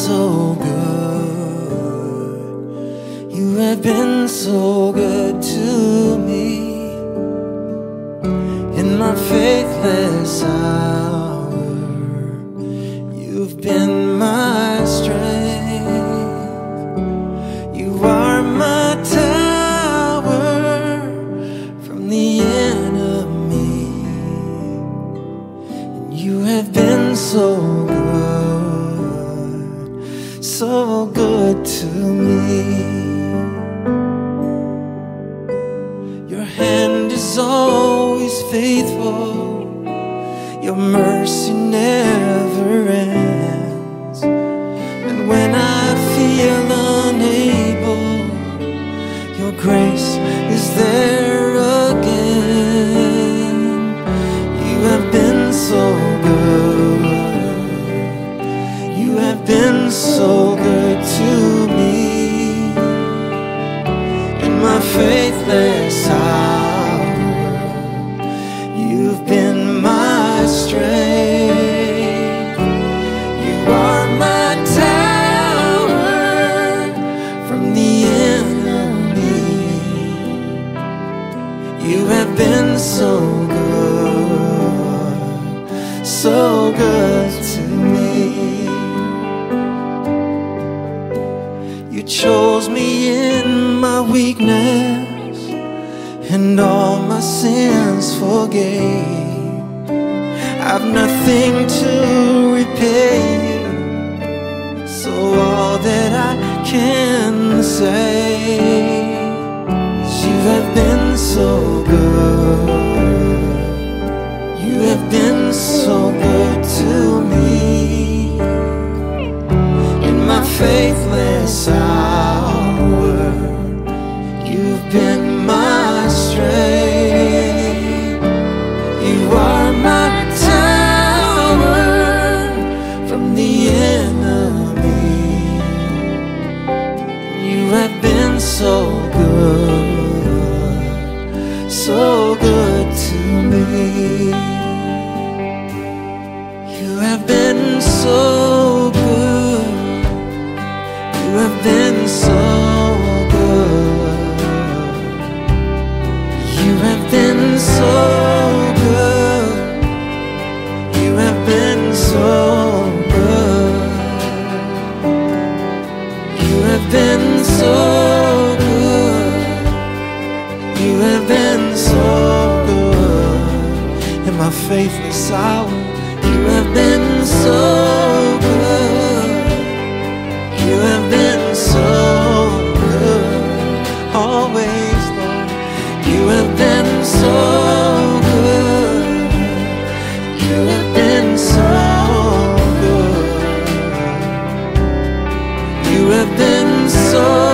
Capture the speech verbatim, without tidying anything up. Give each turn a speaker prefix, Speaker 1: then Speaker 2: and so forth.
Speaker 1: so good. You have been so good to me. In my faithless hour, you've been my strength. You are my tower from the enemy. And you have been so good, so good to me. Your hand is always faithful, your mercy never ends. And when I feel unable, your grace is there again. You have been so good, you have been so good to me. In my faithless hour, you've been my strength. You are my tower from the enemy. You have been so good, so good to me. You chose me in my weakness, and all my sins forgave. I've nothing to repay you, so all that I can say is you have been so good. You have been so good to me. In my faithless hour, you've been my strength. You are my tower from the enemy. You have been so good, so good to me. You have been so good. You have been so good. You have been so good. You have been so good. You have been so good. You have been so good. In my faithless hour, you have been so good. You have been so good, always, Lord. You have been so good. You have been so good. You have been so